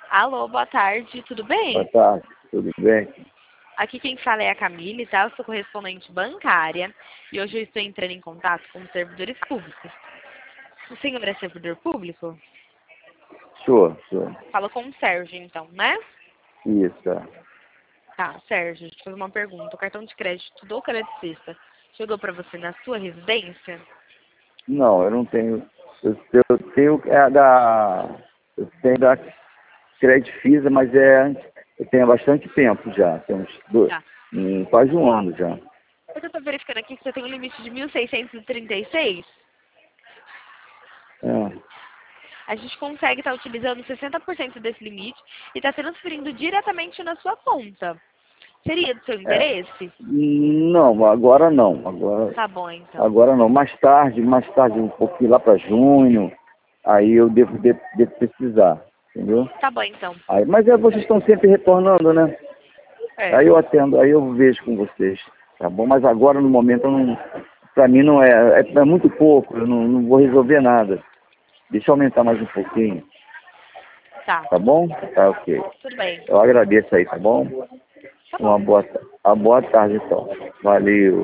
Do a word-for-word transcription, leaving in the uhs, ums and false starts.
Alô, boa tarde, tudo bem? Boa tarde, tudo bem? Aqui quem fala é a Camille, tá? Eu sou correspondente bancária e hoje eu estou entrando em contato com servidores públicos. O senhor é servidor público? Sure, sure. Fala com o Sérgio, então, né? Isso. é. Tá, Sérgio, deixa eu fazer uma pergunta. O cartão de crédito do Credicista chegou para você na sua residência? Não, eu não tenho. Eu, eu tenho é da. Eu tenho da Credifisa, mas é. Eu tenho há bastante tempo já. Tem uns dois, Tá. um, quase um ano já. Eu estou verificando aqui que você tem um limite de mil seiscentos e trinta e seis. É. A gente consegue estar utilizando sessenta por cento desse limite e está transferindo diretamente na sua conta. Seria do seu É. interesse? Não, agora não. Agora, Tá bom, então. agora não. Mais tarde, mais tarde, um pouquinho lá para junho, aí eu devo, devo, devo precisar, entendeu? Tá bom, então. Aí, mas é, vocês estão sempre retornando, né? É. Aí eu atendo, aí eu vejo com vocês, tá bom? Mas agora, no momento, eu não, pra mim não é, é, é muito pouco, eu não, não vou resolver nada. Deixa eu aumentar mais um pouquinho, Tá. tá bom? Tá, ok. Tudo bem. Eu agradeço aí, tá bom? Tá Uma bom. boa, uma boa tarde, então. Valeu.